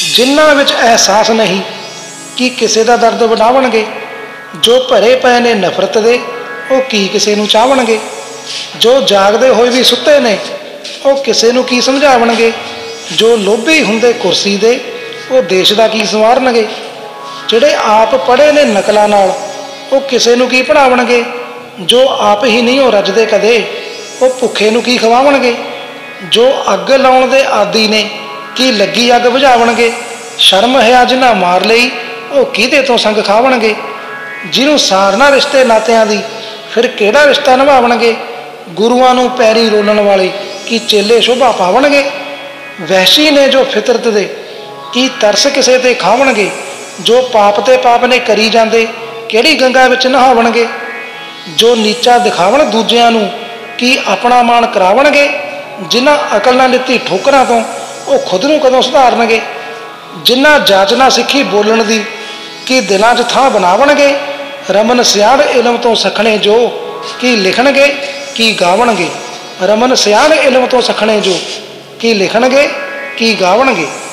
ਜਿਨ੍ਹਾਂ ਵਿੱਚ ਅਹਿਸਾਸ ਨਹੀਂ ਕਿ ਕਿਸੇ ਦਾ ਦਰਦ ਵਡਾਵਣਗੇ। ਜੋ ਭਰੇ ਪਏ ਨੇ ਨਫ਼ਰਤ ਦੇ, ਉਹ ਕੀ ਕਿਸੇ ਨੂੰ ਚਾਹਵਣਗੇ। ਜੋ ਜਾਗਦੇ ਹੋਏ ਵੀ ਸੁੱਤੇ ਨੇ, ਉਹ ਕਿਸੇ ਨੂੰ ਕੀ ਸਮਝਾਵਣਗੇ। ਜੋ ਲੋਭੀ ਹੁੰਦੇ ਕੁਰਸੀ ਦੇ, ਉਹ ਦੇਸ਼ ਦਾ ਕੀ ਸੰਵਾਰਨਗੇ। ਜਿਹੜੇ ਆਪ ਪੜ੍ਹੇ ਨੇ ਨਕਲਾਂ ਨਾਲ, ਉਹ ਕਿਸੇ ਨੂੰ ਕੀ ਪੜ੍ਹਾਵਣਗੇ। ਜੋ ਆਪ ਹੀ ਨਹੀਂ ਉਹ ਰੱਜਦੇ ਕਦੇ, ਉਹ ਭੁੱਖੇ ਨੂੰ ਕੀ ਖਵਾਵਣਗੇ। ਜੋ ਅੱਗ ਲਾਉਣ ਦੇ ਆਦੀ ਨੇ, ਕੀ ਲੱਗੀ ਅੱਗ ਬੁਝਾਵਣਗੇ। ਸ਼ਰਮ ਹੈ ਜਿਨ੍ਹਾਂ ਮਾਰ ਲਈ, ਉਹ ਕਿਹਦੇ ਤੋਂ ਸੰਗ ਖਾਵਣਗੇ। ਜਿਹਨੂੰ ਸਾਰਨਾ ਰਿਸ਼ਤੇ ਨਾਤਿਆਂ ਦੀ, ਫਿਰ ਕਿਹੜਾ ਰਿਸ਼ਤਾ ਨਿਭਾਵਣਗੇ। ਗੁਰੂਆਂ ਨੂੰ ਪੈਰੀ ਰੋਲਣ ਵਾਲੇ, ਕੀ ਚੇਲੇ ਸ਼ੋਭਾ ਪਾਵਣਗੇ। ਵਹਿਸ਼ੀ ਨੇ ਜੋ ਫਿਤਰਤ ਦੇ, ਕੀ ਤਰਸ ਕਿਸੇ 'ਤੇ ਖਾਵਣਗੇ। ਜੋ ਪਾਪ 'ਤੇ ਪਾਪ ਨੇ ਕਰੀ ਜਾਂਦੇ, ਕਿਹੜੀ ਗੰਗਾ ਵਿੱਚ ਨਹਾਵਣਗੇ। ਜੋ ਨੀਚਾ ਦਿਖਾਵਣ ਦੂਜਿਆਂ ਨੂੰ, ਕੀ ਆਪਣਾ ਮਾਣ ਕਰਾਵਣਗੇ। ਜਿਨ੍ਹਾਂ ਅਕਲ ਨਾ ਲਿੱਤੀ ਠੋਕਰਾਂ ਤੋਂ, ਉਹ ਖੁਦ ਨੂੰ ਕਦੋਂ ਸੁਧਾਰਨਗੇ। ਜਿਨ੍ਹਾਂ ਜਾਚ ਨਾ ਸਿੱਖੀ ਬੋਲਣ ਦੀ, ਕੀ ਦਿਲਾਂ 'ਚ ਥਾਂ ਬਣਾਵਣਗੇ। ਰਮਨ ਸਿਆਣ ਇਲਮ ਤੋਂ ਸਖਣੇ ਜੋ, ਕੀ ਲਿਖਣਗੇ ਕੀ ਗਾਵਣਗੇ। ਰਮਨ ਸਿਆਣ ਇਲਮ ਤੋਂ ਸਖਣੇ ਜੋ, ਕੀ ਲਿਖਣਗੇ ਕੀ ਗਾਵਣਗੇ।